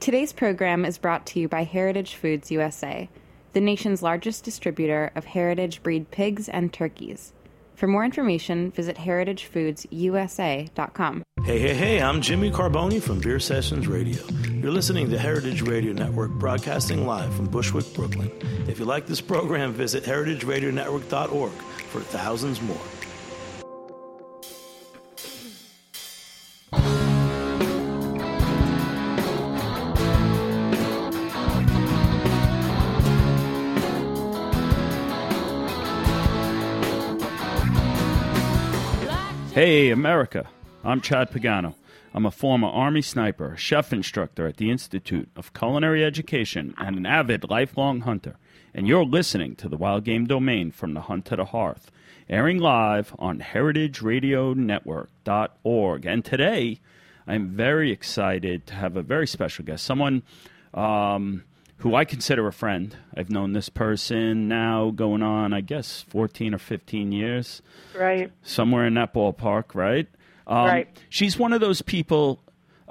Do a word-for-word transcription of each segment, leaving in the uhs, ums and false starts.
Today's program is brought to you by Heritage Foods U S A, the nation's largest distributor of heritage breed pigs and turkeys. For more information, visit heritage foods u s a dot com. Hey, hey, hey, I'm Jimmy Carboni from Beer Sessions Radio. You're listening to Heritage Radio Network, broadcasting live from Bushwick, Brooklyn. If you like this program, visit heritage radio network dot org for thousands more. Hey, America. I'm Chad Pagano. I'm a former Army sniper, chef instructor at the Institute of Culinary Education, and an avid lifelong hunter. And you're listening to the Wild Game Domain from the Hunt to the Hearth, airing live on heritage radio network dot org. And today, I'm very excited to have a very special guest, someone um, who I consider a friend. I've known this person now going on, I guess, fourteen or fifteen years. Right. Somewhere in that ballpark, right? Um, right. She's one of those people,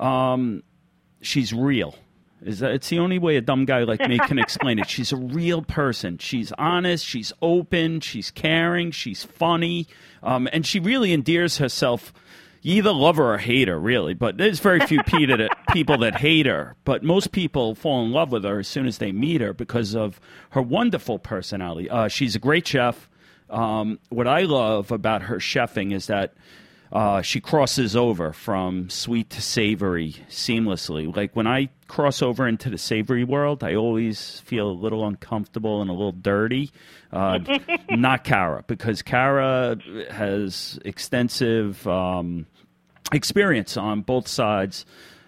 um, she's real. Is that, it's the only way a dumb guy like me can explain it. She's a real person. She's honest, she's open, she's caring, she's funny, um, and she really endears herself. You either love her or hate her, really, but there's very few people that hate her. But most people fall in love with her as soon as they meet her because of her wonderful personality. Uh, she's a great chef. Um, what I love about her chefing is that uh, she crosses over from sweet to savory seamlessly. Like when I cross over into the savory world, I always feel a little uncomfortable and a little dirty. Uh, not Cara, because Cara has extensive um, experience on both sides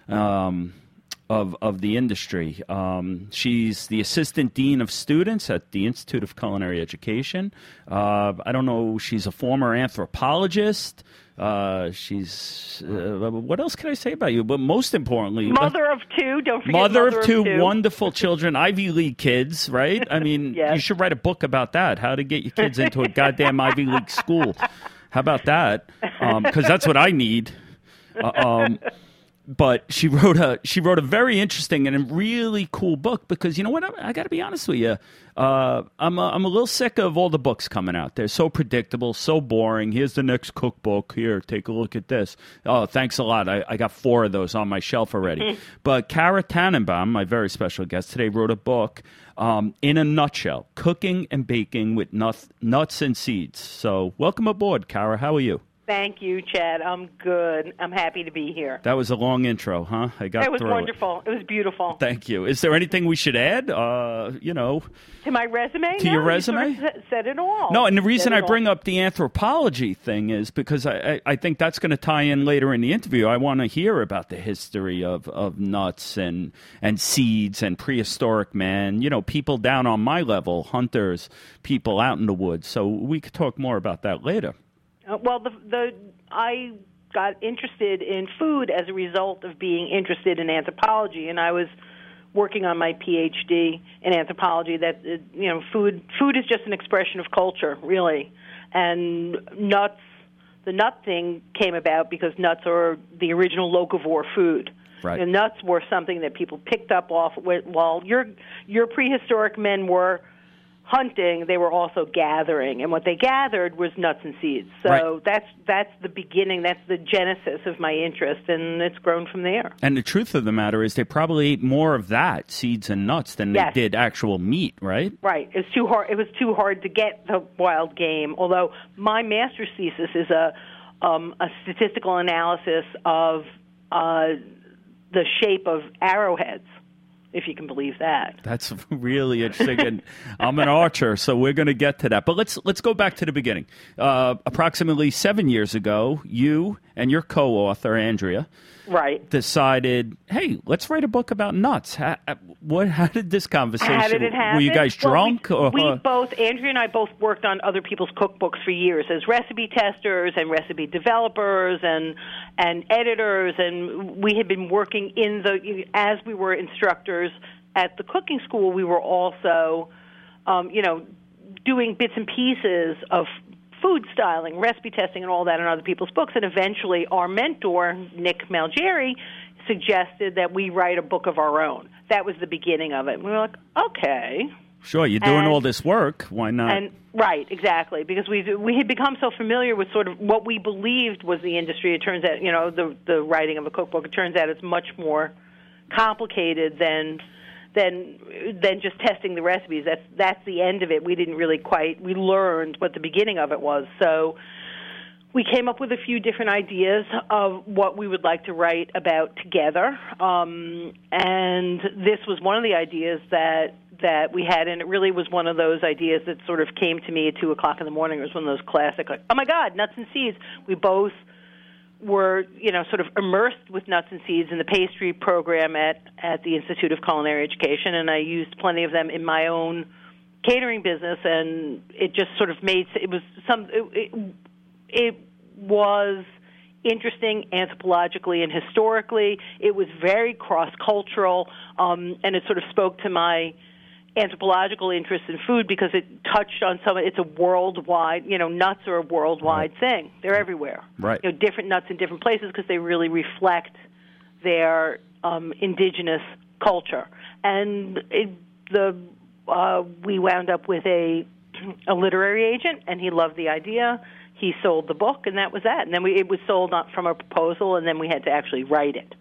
um, of of the industry. Um, she's the assistant dean of students at the Institute of Culinary Education. Uh, I don't know. She's a former anthropologist. Uh, she's, uh, what else can I say about you? But most importantly, mother of two, don't forget mother, mother of two, of two wondrul children, Ivy League kids, right? I mean, yes. You should write a book about that, how to get your kids into a goddamn Ivy League school. How about that? Because um, that's what I need. Uh, um, but she wrote a she wrote a very interesting and a really cool book because, you know what, I, I got to be honest with you. Uh, I'm, a, I'm a little sick of all the books coming out. They're so predictable, so boring. Here's the next cookbook. Here, take a look at this. Oh, thanks a lot. I, I got four of those on my shelf already. But Cara Tannenbaum, my very special guest today, wrote a book, um, in a nutshell, Cooking and Baking with Nuts, Nuts and Seeds. So welcome aboard, Cara. How are you? Thank you, Chad. I'm good. I'm happy to be here. That was a long intro, huh? I got It was through wonderful. It. it was beautiful. Thank you. Is there anything we should add? Uh, you know, to my resume? To no, your resume? You sort of said it all. No, and the reason I all. bring up the anthropology thing is because I, I, I think that's going to tie in later in the interview. I want to hear about the history of, of nuts and, and seeds and prehistoric man, you know, people down on my level, hunters, people out in the woods. So we could talk more about that later. Uh, well, the the I got interested in food as a result of being interested in anthropology, and I was working on my P H D in anthropology. That uh, you know, food food is just an expression of culture, really, and nuts. The nut thing came about because nuts are the original locavore food. Right. The nuts were something that people picked up off while your your prehistoric men were hunting. They were also gathering, and what they gathered was nuts and seeds. So right. that's that's the beginning, that's the genesis of my interest, and it's grown from there. And the truth of the matter is they probably ate more of that, seeds and nuts, than yes. they did actual meat, right? Right. It was too hard. It was too hard to get the wild game. Although my master's thesis is a um, a statistical analysis of uh, the shape of arrowheads, if you can believe that. That's really interesting. And I'm an archer, so we're going to get to that. But let's let's go back to the beginning. Uh, approximately seven years ago, you and your co-author, Andrea, right, decided, hey, let's write a book about nuts. How, what? How did this conversation? How did it happen? Were you guys drunk? Well, we, or? we both, Andrea and I both worked on other people's cookbooks for years as recipe testers and recipe developers and and editors, and we had been working in the, as we were instructors at the cooking school, we were also, um, you know, doing bits and pieces of food styling, recipe testing, and all that in other people's books. And eventually our mentor, Nick Malgeri, suggested that we write a book of our own. That was the beginning of it. And we were like, okay. Sure, you're doing and, all this work. Why not? And right, exactly, because we we had become so familiar with sort of what we believed was the industry. It turns out, you know, the the writing of a cookbook. It turns out it's much more complicated than than than just testing the recipes. That's that's the end of it. We didn't really quite. We learned what the beginning of it was. So we came up with a few different ideas of what we would like to write about together, um, and this was one of the ideas that that we had, and it really was one of those ideas that sort of came to me at two o'clock in the morning. It was one of those classic, like, oh my God, nuts and seeds. We both were, you know, sort of immersed with nuts and seeds in the pastry program at, at the Institute of Culinary Education, and I used plenty of them in my own catering business, and it just sort of made, it was some, it, it, it was interesting anthropologically and historically. It was very cross-cultural, um, and it sort of spoke to my anthropological interest in food because it touched on some. It's a worldwide, you know, nuts are a worldwide right. thing. They're everywhere. Right. You know, different nuts in different places because they really reflect their um, indigenous culture. And it, the uh, we wound up with a a literary agent, and he loved the idea. He sold the book, and that was that. And then we, it was sold not from a proposal, and then we had to actually write it.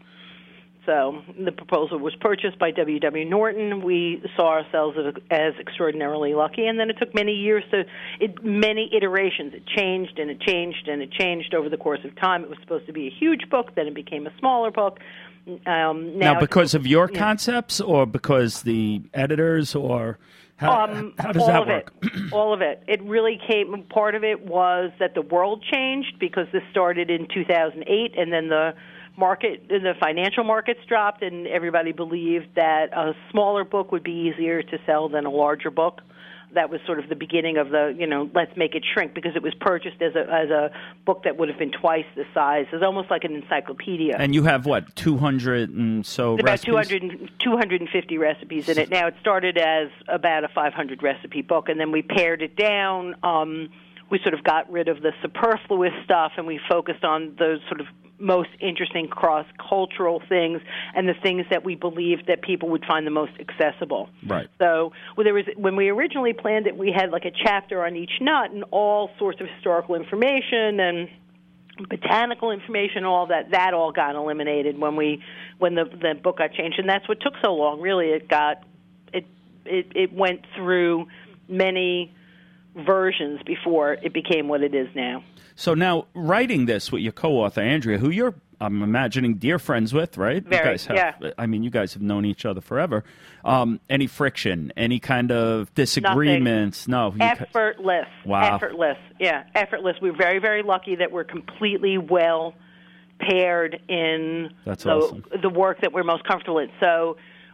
So the proposal was purchased by W W. Norton. We saw ourselves as, as extraordinarily lucky, and then it took many years to, it, many iterations. It changed and it changed and it changed over the course of time. It was supposed to be a huge book, then it became a smaller book. Um, now, now, because of your yeah. concepts, or because the editors, or how, um, how does all that of work? It. All of it. It really came. Part of it was that the world changed because this started in two thousand eight, and then the market, the financial markets dropped, and everybody believed that a smaller book would be easier to sell than a larger book. That was sort of the beginning of the, you know, let's make it shrink, because it was purchased as a as a book that would have been twice the size. It's almost like an encyclopedia. And you have, what, two hundred and so it's about recipes? two hundred, two hundred fifty recipes in it. Now, it started as about a five hundred recipe book, and then we pared it down. Um, we sort of got rid of the superfluous stuff, and we focused on those sort of most interesting cross-cultural things and the things that we believed that people would find the most accessible. Right. So well, there was, when we originally planned it, we had like a chapter on each nut and all sorts of historical information and botanical information, all that. That all got eliminated when we when the, the book got changed, and that's what took so long. Really, it got it it, it went through many versions before it became what it is now. So now, writing this with your co-author, Andrea, who you're, I'm imagining, dear friends with, right? Very, you guys have, yeah. I mean, you guys have known each other forever. Um, any friction, any kind of disagreements? Nothing. No. Effortless. Wow. Effortless. Yeah, effortless. We're very, very lucky that we're completely well paired in That's the, awesome. the work that we're most comfortable in. So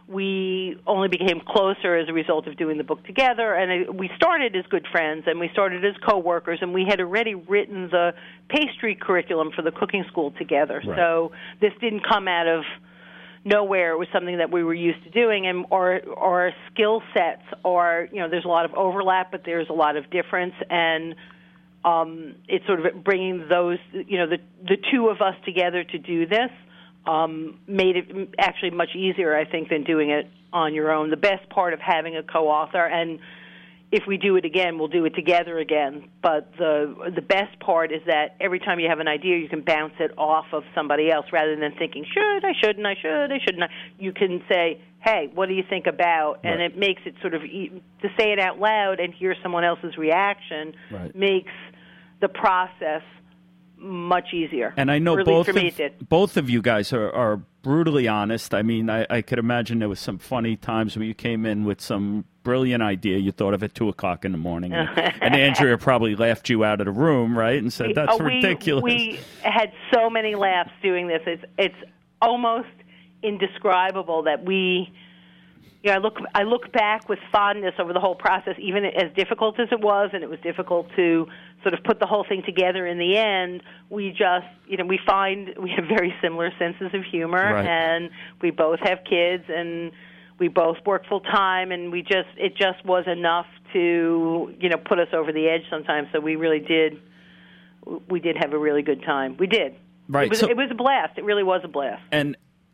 we only became closer as a result of doing the book together, and we started as good friends, and we started as co-workers, and we had already written the pastry curriculum for the cooking school together. Right. So this didn't come out of nowhere. It was something that we were used to doing, and our, our skill sets are, you know, there's a lot of overlap, but there's a lot of difference, and um, it's sort of bringing those, you know, the the two of us together to do this. Um, made it actually much easier, I think, than doing it on your own. The best part of having a co-author, and if we do it again, we'll do it together again, but the the best part is that every time you have an idea, you can bounce it off of somebody else rather than thinking, should, I shouldn't, I should, I shouldn't. I? You can say, hey, what do you think about? And right. it makes it sort of, to say it out loud and hear someone else's reaction right. makes the process much easier. And I know really both for me, of, it did. both of you guys are, are brutally honest. I mean, I, I could imagine there was some funny times where you came in with some brilliant idea. You thought of it two o'clock in the morning. And, and Andrea probably laughed you out of the room, right? And said, that's we, ridiculous. We had so many laughs doing this. It's, it's almost indescribable that we... You know, I look I look back with fondness over the whole process, even as difficult as it was, and it was difficult to sort of put the whole thing together in the end. We just, you know, we find we have very similar senses of humor, right. and we both have kids, and we both work full time, and we just it just was enough to, you know, put us over the edge sometimes. So we really did we did have a really good time. We did. Right. It was, so, it was a blast. It really was a blast. And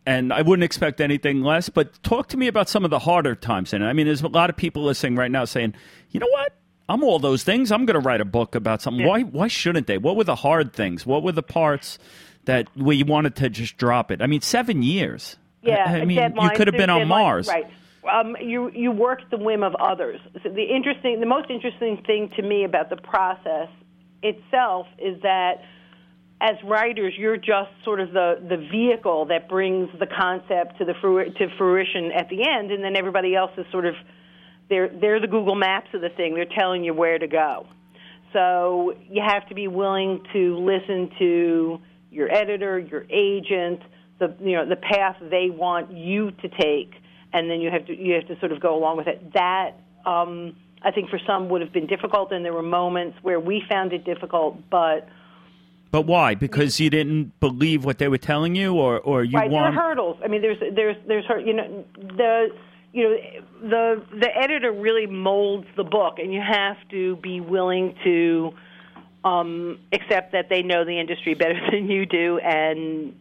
and I wouldn't expect anything less. But talk to me about some of the harder times in it. I mean, there's a lot of people listening right now saying, you know what? I'm all those things. I'm going to write a book about something. Yeah. Why Why shouldn't they? What were the hard things? What were the parts that where you wanted to just drop it? I mean, seven years. Yeah, I, I mean, deadlines, you could have been on deadlines, Mars. Right. Um, you you work at the whim of others. So the interesting, the most interesting thing to me about the process itself is that as writers, you're just sort of the, the vehicle that brings the concept to the fru- to fruition at the end, and then everybody else is sort of they're they're the Google Maps of the thing. They're telling you where to go. So you have to be willing to listen to your editor, your agent, the you know the path they want you to take, and then you have to you have to sort of go along with it. That um, I think for some would have been difficult, and there were moments where we found it difficult, but. But why? Because you didn't believe what they were telling you, or, or you right, want? There are hurdles. I mean, there's there's there's you know the you know the the editor really molds the book, and you have to be willing to um, accept that they know the industry better than you do, and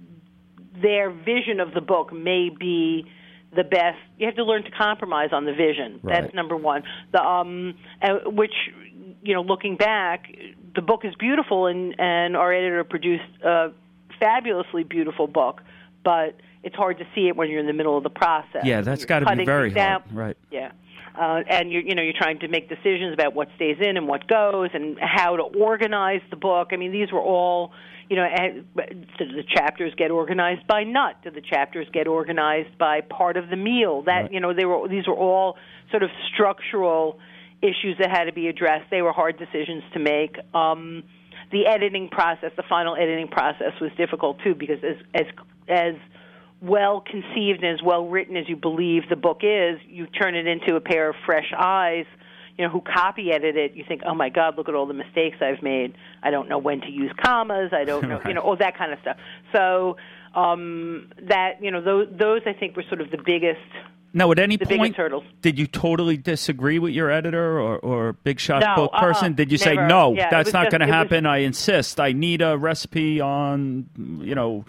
their vision of the book may be the best. You have to learn to compromise on the vision. Right. That's number one. The um, uh, which you know, looking back, the book is beautiful, and, and our editor produced a fabulously beautiful book, but it's hard to see it when you're in the middle of the process. Yeah, that's You're got to be cutting very things hard, out. right? Yeah, uh, and you're you know you're trying to make decisions about what stays in and what goes, and how to organize the book. I mean, these were all. You know, do the chapters get organized by nut? Do the chapters get organized by part of the meal? That Right. you know, they were these were all sort of structural issues that had to be addressed. They were hard decisions to make. Um, the editing process, the final editing process, was difficult too, because as as as well conceived and as well written as you believe the book is, you turn it into a pair of fresh eyes. You know, who copy edit it, you think, oh, my God, look at all the mistakes I've made. I don't know when to use commas. I don't know, Right. you know, all that kind of stuff. So um, that, you know, those, those, I think, were sort of the biggest Now, at any the point, biggest hurdles. did you totally disagree with your editor or, or Big Shot No, book person? uh-uh, Did you say, never. no, Yeah, it that's was not just- going to it was- happen? I insist. I need a recipe on, you know,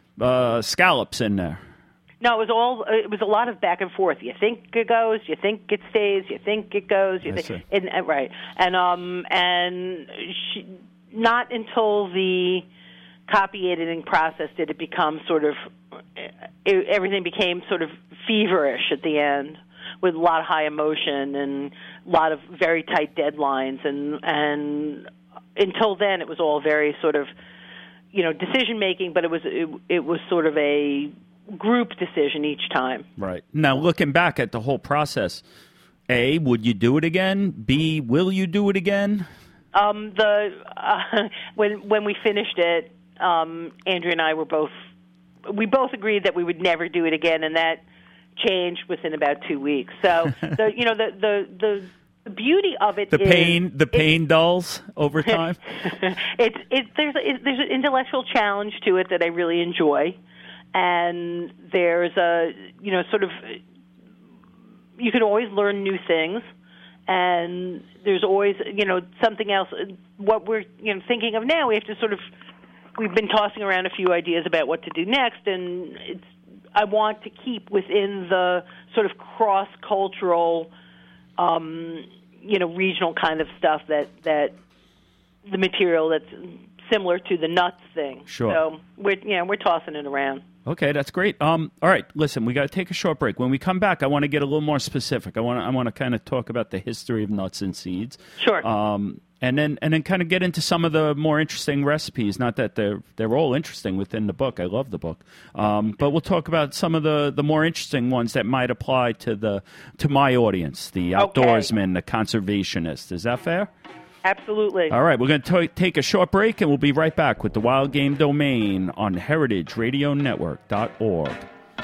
uh, scallops in there. No, it was all. It was a lot of back and forth. You think it goes, you think it stays, you think it goes, you I think, see. and, and, right? And um, and she, not until the copy editing process did it become sort of. It, everything became sort of feverish at the end, with a lot of high emotion and a lot of very tight deadlines, and and until then it was all very sort of, you know, decision making, but it was it, it was sort of a group decision each time. Right. Now, looking back at the whole process, A, would you do it again? B, will you do it again? Um, the uh, when when we finished it, um, Andrea and I were both we both agreed that we would never do it again, and that changed within about two weeks. So the you know the the the, the beauty of it The is pain, the it- pain dulls over time. it's it there's a, it, there's an intellectual challenge to it that I really enjoy. And there's a, you know, sort of, you can always learn new things, and there's always, you know, something else. What we're, you know, thinking of now, we have to sort of, we've been tossing around a few ideas about what to do next, and it's, I want to keep within the sort of cross-cultural, um, you know, regional kind of stuff that, that the material that's similar to the nuts thing. Sure. So we're, you know, we're tossing it around. Okay, that's great. Um, all right, listen, we got to take a short break. When we come back, I want to get a little more specific. I want to, I want to kind of talk about the history of nuts and seeds. Sure. Um, and then, and then kind of get into some of the more interesting recipes. Not that they're they're all interesting within the book. I love the book. Um, but we'll talk about some of the, the more interesting ones that might apply to the to my audience, the Okay. outdoorsman, the conservationist. Is that fair? Absolutely. All right, we're going to take a short break, and we'll be right back with the Wild Game Domain on heritage radio network dot org.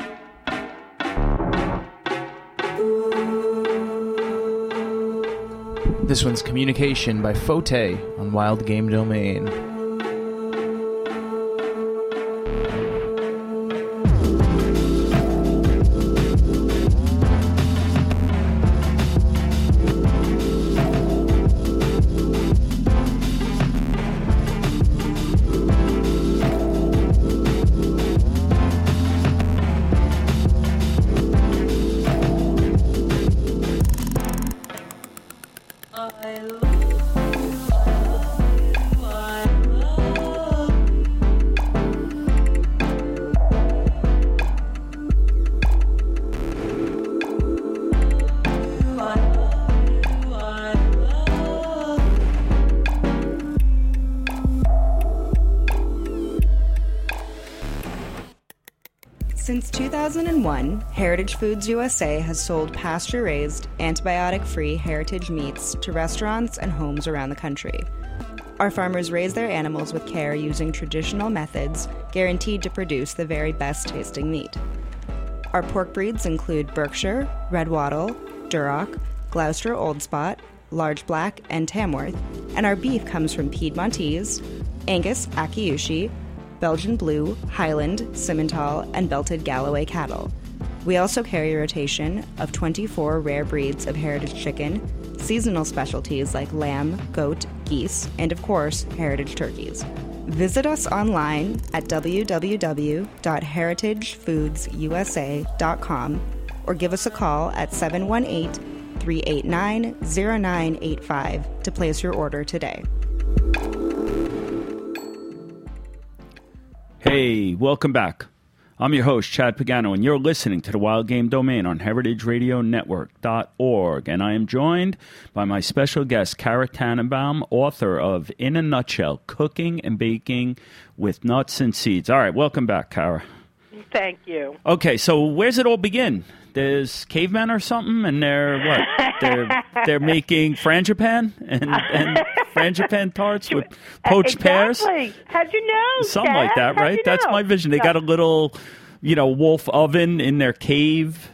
This one's Communication by Fote on Wild Game Domain. two thousand one, Heritage Foods U S A has sold pasture-raised, antibiotic-free heritage meats to restaurants and homes around the country. Our farmers raise their animals with care using traditional methods, guaranteed to produce the very best-tasting meat. Our pork breeds include Berkshire, Red Wattle, Duroc, Gloucester Old Spot, Large Black, and Tamworth, and our beef comes from Piedmontese, Angus Akiyushi, Belgian Blue, Highland, Simmental, and Belted Galloway cattle. We also carry a rotation of twenty-four rare breeds of heritage chicken, seasonal specialties like lamb, goat, geese, and of course, heritage turkeys. Visit us online at w w w dot heritage foods u s a dot com or give us a call at seven one eight, three eight nine, zero nine eight five to place your order today. Hey, welcome back. I'm your host, Chad Pagano, and you're listening to the Wild Game Domain on heritage radio network dot org. And I am joined by my special guest, Kara Tannenbaum, author of In a Nutshell, Cooking and Baking with Nuts and Seeds. All right, welcome back, Kara. Thank you. Okay, so where's it all begin? There's cavemen or something, and they're what? They're they're making frangipan and, and frangipan tarts with poached exactly. pears. How'd you know? Something Dad? like that, How'd right? you That's know? my vision. They got a little, you know, wolf oven in their cave.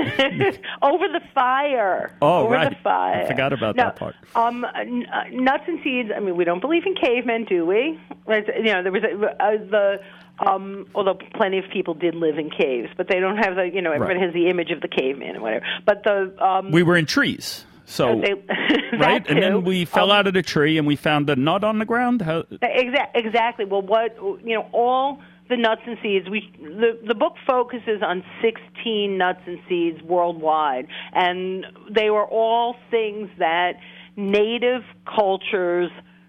Over the fire. Oh, Over right. the fire. I forgot about no, that part. Um, n- uh, nuts and seeds. I mean, we don't believe in cavemen, do we? Right, you know, there was a, uh, the. Um, although plenty of people did live in caves, but they don't have the, you know, everybody Right. has the image of the caveman and whatever. But the um, We were in trees, so they, right, and then too. we fell um, out of the tree and we found a nut on the ground. How, Exa- exactly. Well, what you know, all the nuts and seeds. We the the book focuses on sixteen nuts and seeds worldwide, and they were all things that native cultures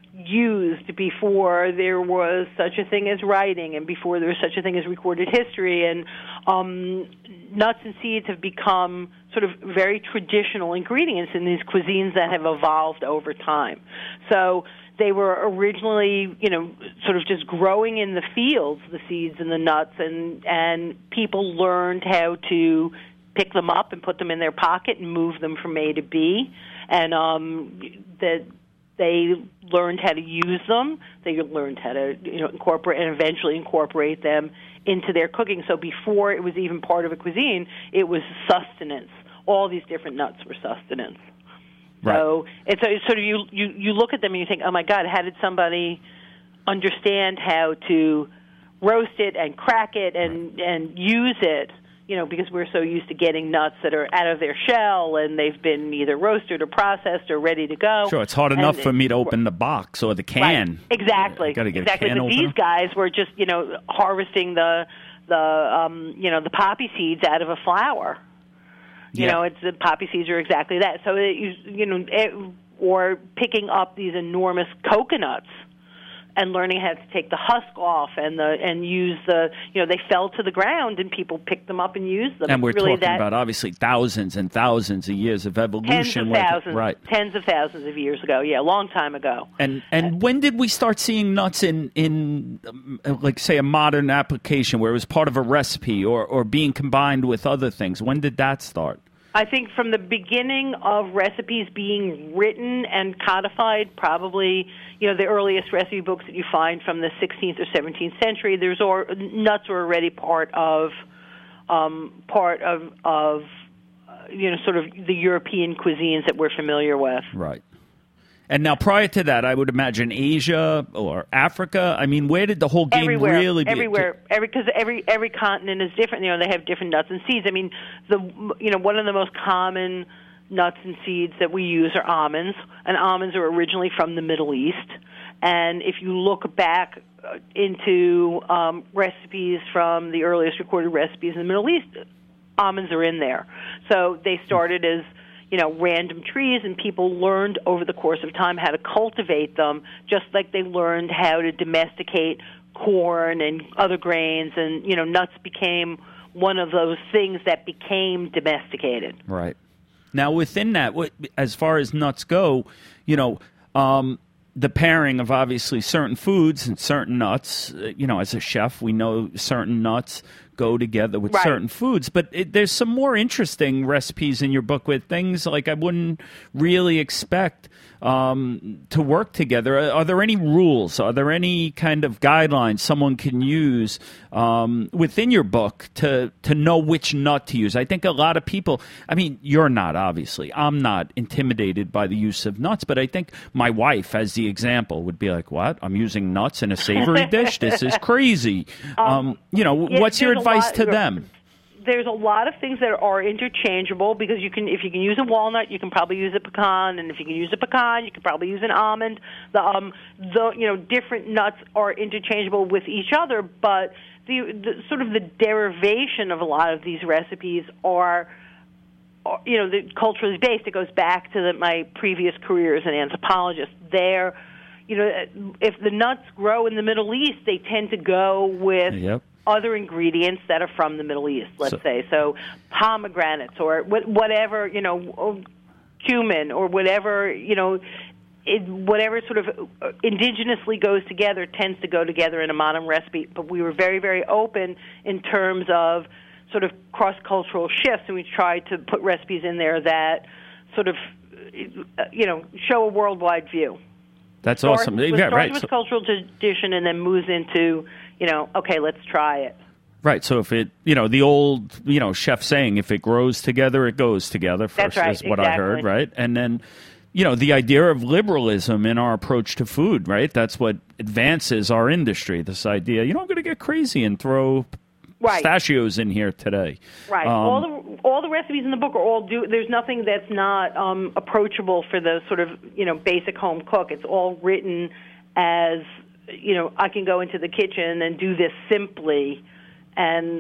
used before there was such a thing as writing and before there was such a thing as recorded history. And um, nuts and seeds have become sort of very traditional ingredients in these cuisines that have evolved over time. So they were originally, you know, sort of just growing in the fields, the seeds and the nuts, and, and people learned how to pick them up and put them in their pocket and move them from A to B. And um, that they learned how to use them. They learned how to, you know, incorporate and eventually incorporate them into their cooking. So before it was even part of a cuisine, it was sustenance. All these different nuts were sustenance. Right. So it's, it's sort of you, you, you look at them and you think, oh, my God, how did somebody understand how to roast it and crack it and, and use it? You know, because we're so used to getting nuts that are out of their shell and they've been either roasted or processed or ready to go. Sure, it's hard and enough it, for me to open the box or the can. Right. Exactly. Yeah, gotta get exactly. a can But opener. these guys were just, you know, harvesting the the um, you know, the poppy seeds out of a flower. You Yeah. know, it's the poppy seeds are exactly that. So it, you, you know, it, or picking up these enormous coconuts and learning how to take the husk off and the and use the, you know, they fell to the ground and people picked them up and used them. And we're really talking that, about obviously thousands and thousands of years of evolution. tens of like- thousands, right. tens of thousands of years ago. Yeah, a long time ago. And and when did we start seeing nuts in in um, like say a modern application where it was part of a recipe or or being combined with other things? When did that start? I think from the beginning of recipes being written and codified, probably, you know, the earliest recipe books that you find from the sixteenth or seventeenth century, there's or, nuts were already part of um, part of of uh, you know, sort of the European cuisines that we're familiar with. Right. And now, prior to that, I would imagine Asia or Africa. I mean, where did the whole game everywhere, really be? everywhere, every because every every continent is different. You know, they have different nuts and seeds. I mean, the you know one of the most common nuts and seeds that we use are almonds, and almonds are originally from the Middle East. And if you look back into um, recipes from the earliest recorded recipes in the Middle East, almonds are in there. So they started as, you know, random trees, and people learned over the course of time how to cultivate them, just like they learned how to domesticate corn and other grains, and, you know, nuts became one of those things that became domesticated. Right. Now, within that, what, as far as nuts go, you know, um, the pairing of obviously certain foods and certain nuts, uh, you know, as a chef, we know certain nuts go together with Right. certain foods. But it, there's some more interesting recipes in your book with things like I wouldn't really expect um, to work together. Are, are there any rules? Are there any kind of guidelines someone can use um, within your book to to know which nut to use? I think a lot of people, I mean, you're not, obviously. I'm not intimidated by the use of nuts, but I think my wife, as the example, would be like, what? I'm using nuts in a savory dish? This is crazy. Um, um, you know, yeah, what's your there's a advice lot- to them? There's a lot of things that are interchangeable because you can, if you can use a walnut, you can probably use a pecan, and if you can use a pecan, you can probably use an almond. The um, the you know, different nuts are interchangeable with each other, but the, the sort of the derivation of a lot of these recipes are, are you know, the culturally based. It goes back to the, my previous career as an anthropologist. They're, you know, if the nuts grow in the Middle East, they tend to go with Yep. other ingredients that are from the Middle East, let's So- say. So pomegranates or wh- whatever, you know, cumin or whatever, you know, it, whatever sort of indigenously goes together tends to go together in a modern recipe. But we were very, very open in terms of sort of cross-cultural shifts, and we tried to put recipes in there that sort of, you know, show a worldwide view. That's Starts- awesome. it Yeah, starts right. with So- cultural tradition and then moves into, you know, okay, let's try it. Right. So if it, you know, the old, you know, chef saying, if it grows together, it goes together. First That's right, is what I heard, exactly. right? And then, you know, the idea of liberalism in our approach to food, right? That's what advances our industry. This idea, you know, I'm going to get crazy and throw Right. pistachios in here today. Right. Um, all the all the recipes in the book are all do. There's nothing that's not um, approachable for the sort of, you know, basic home cook. It's all written as, you know, I can go into the kitchen and do this simply, and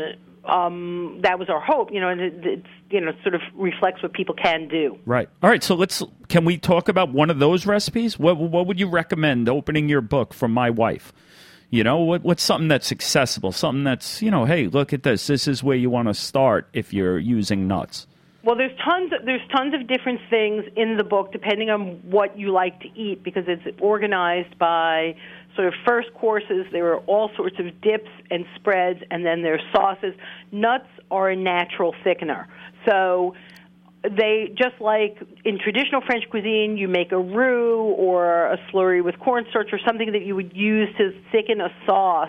um, that was our hope. You know, and it, it's, you know, sort of reflects what people can do. Right. All right. So let's. Can we talk about one of those recipes? What What would you recommend opening your book from my wife? You know, what what's something that's accessible? Something that's, you know, hey, look at this. This is where you want to start if you're using nuts. Well, there's tons. Of, there's tons of different things in the book, depending on what you like to eat, because it's organized by sort of first courses. There are all sorts of dips and spreads, and then there's sauces. Nuts are a natural thickener, so they, just like in traditional French cuisine, you make a roux or a slurry with cornstarch or something that you would use to thicken a sauce.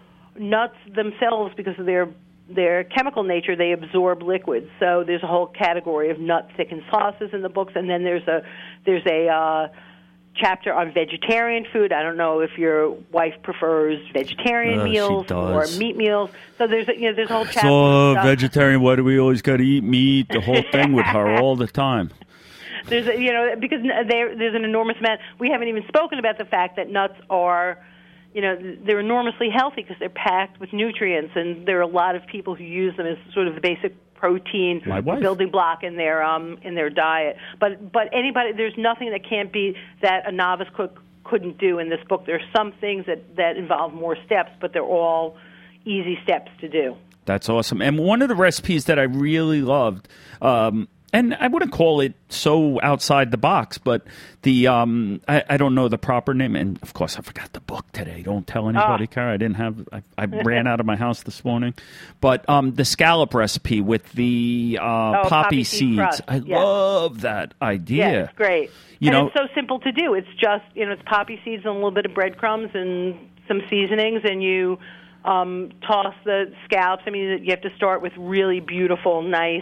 Nuts themselves, because of their their chemical nature, they absorb liquids. So there's a whole category of nut thickened sauces in the books, and then there's a there's a uh, chapter on vegetarian food. I don't know if your wife prefers vegetarian Uh, she meals or does. meat meals. So there's a, you know there's a whole chapter. So of stuff. vegetarian. Why do we always got to eat meat? The whole thing with her all the time. There's a, you know because there there's an enormous amount. We haven't even spoken about the fact that nuts are, you know, they're enormously healthy because they're packed with nutrients, and there are a lot of people who use them as sort of the basic protein My wife. building block in their um in their diet. But but anybody, there's nothing that can't be that a novice cook couldn't do in this book. There's some things that that involve more steps, but they're all easy steps to do. That's awesome. And one of the recipes that I really loved, um, and I wouldn't call it so outside the box, but the um, I, I don't know the proper name, and of course I forgot the book today. Don't tell anybody, Ah. Cara. I didn't have. I, I ran out of my house this morning, but um, the scallop recipe with the uh, poppy, poppy seed seeds. crust, I yeah. love that idea. Yeah, it's great. You and know- it's so simple to do. It's just, you know, it's poppy seeds and a little bit of breadcrumbs and some seasonings, and you um, toss the scallops. I mean, you have to start with really beautiful, nice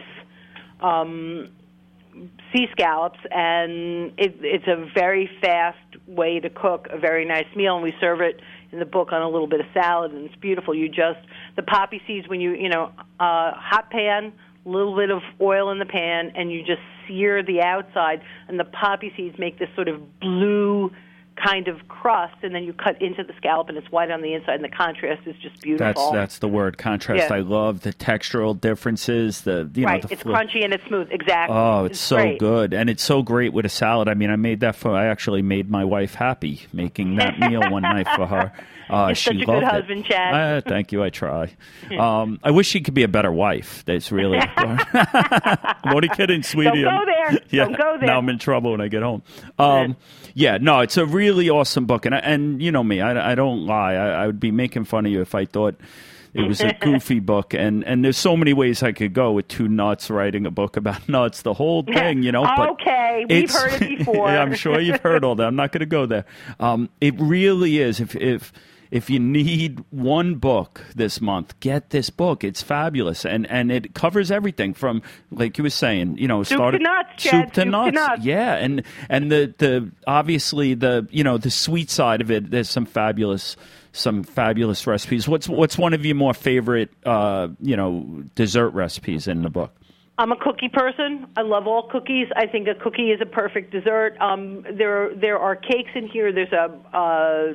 um, sea scallops, and it, it's a very fast way to cook a very nice meal, and we serve it in the book on a little bit of salad, and it's beautiful. You just, the poppy seeds, when you, you know, uh, hot pan, a little bit of oil in the pan, and you just sear the outside, and the poppy seeds make this sort of blue kind of crust, and then you cut into the scallop, and it's white on the inside, and the contrast is just beautiful. That's that's the word, contrast. Yeah. I love the textural differences. The you right, know the it's fl- crunchy and it's smooth. Exactly. Oh, it's, so great. good, and it's so great with a salad. I mean, I made that for. I actually made my wife happy making that meal one night for her. Uh, You're she such a good loved it. husband, Chad. Uh, thank you. I try. Um, I wish she could be a better wife. That's really. I'm only kidding, sweetie. Don't go there. Yeah, Don't go there. now I'm in trouble when I get home. Um, yeah, no, it's a really awesome book, and I- and you know me, I, I don't lie. I, I would be making fun of you if I thought It was a goofy book, and, and there's so many ways I could go with two nuts writing a book about nuts, the whole thing, you know. But okay, we've heard it before. Yeah, I'm sure you've heard all that. I'm not going to go there. Um, it really is. If if if you need one book this month, get this book. It's fabulous, and and it covers everything from, like you were saying, you know, soup start to nuts, soup, Chad, to, soup nuts. to nuts. Yeah, and and the the obviously the you know the sweet side of it. There's some fabulous. Some fabulous recipes. What's what's one of your more favorite, uh, you know, dessert recipes in the book? I'm a cookie person. I love all cookies. I think a cookie is a perfect dessert. Um, there there are cakes in here. There's a uh,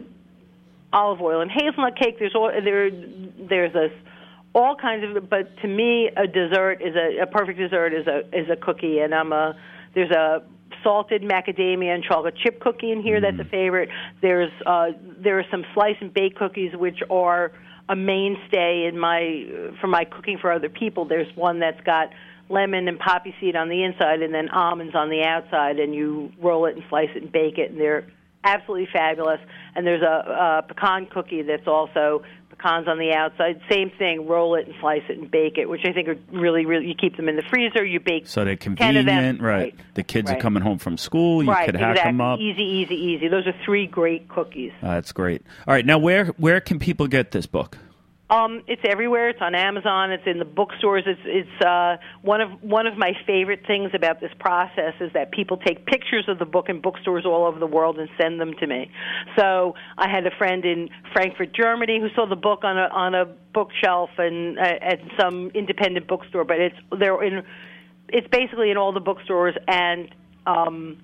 olive oil and hazelnut cake. There's all, there there's a all kinds of. But to me, a dessert is a, a perfect dessert is a is a cookie. And I'm a there's a salted macadamia and chocolate chip cookie in here. That's a favorite. There's uh, there are some slice and bake cookies which are a mainstay in my for my cooking for other people. There's one that's got lemon and poppy seed on the inside and then almonds on the outside, and you roll it and slice it and bake it, and they're absolutely fabulous. And there's a, a pecan cookie that's also pecans on the outside. Same thing, roll it and slice it and bake it, which I think are really, really, you keep them in the freezer, you bake So they're ten of them. convenient, right. Right. The kids Right. are coming home from school. You right, could hack exactly. them up. Easy, easy, easy. Those are three great cookies. Uh, that's great. All right, now where where can people get this book? Um, it's everywhere. It's on Amazon. It's in the bookstores. It's it's uh, one of one of my favorite things about this process is that people take pictures of the book in bookstores all over the world and send them to me. So I had a friend in Frankfurt, Germany, who saw the book on a on a bookshelf and uh, at some independent bookstore. But it's they're in. It's basically in all the bookstores and um,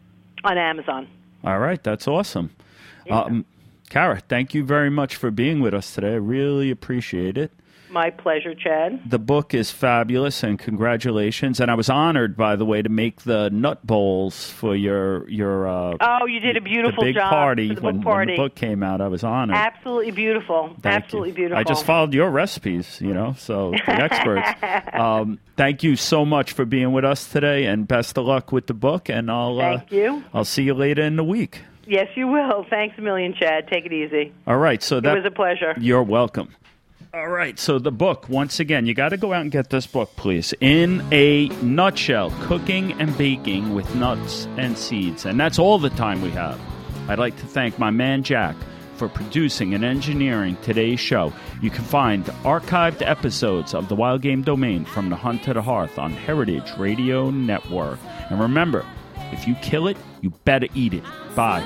on Amazon. All right, that's awesome. Yeah. Um, Kara, thank you very much for being with us today. I really appreciate it. My pleasure, Chad. The book is fabulous, and congratulations. And I was honored, by the way, to make the nut bowls for your your. Uh, oh, you did a beautiful the big job party, for the when, book party when the book came out. I was honored. Absolutely beautiful. Thank Absolutely you. beautiful. I just followed your recipes, you know, so the experts. Um, thank you so much for being with us today, and best of luck with the book. And I'll uh, thank you. I'll see you later in the week. Yes, you will. Thanks a million, Chad. Take it easy. All right. So that it was a pleasure. You're welcome. All right. So the book, once again, you got to go out and get this book, please. In a Nutshell, Cooking and Baking with Nuts and Seeds. And that's all the time we have. I'd like to thank my man, Jack, for producing and engineering today's show. You can find archived episodes of The Wild Game Domain from the Hunt to the Hearth on Heritage Radio Network. And remember, if you kill it, you better eat it. Bye.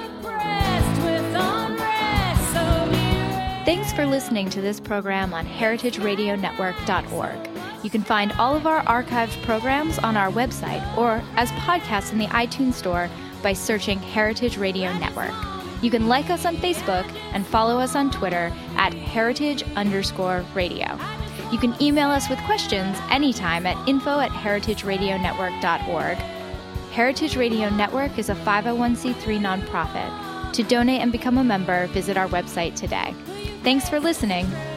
Thanks for listening to this program on heritage radio network dot org. You can find all of our archived programs on our website or as podcasts in the iTunes Store by searching Heritage Radio Network. You can like us on Facebook and follow us on Twitter at heritage underscore radio. You can email us with questions anytime at info at heritage radio network dot org. Heritage Radio Network is a five oh one c three nonprofit. To donate and become a member, visit our website today. Thanks for listening.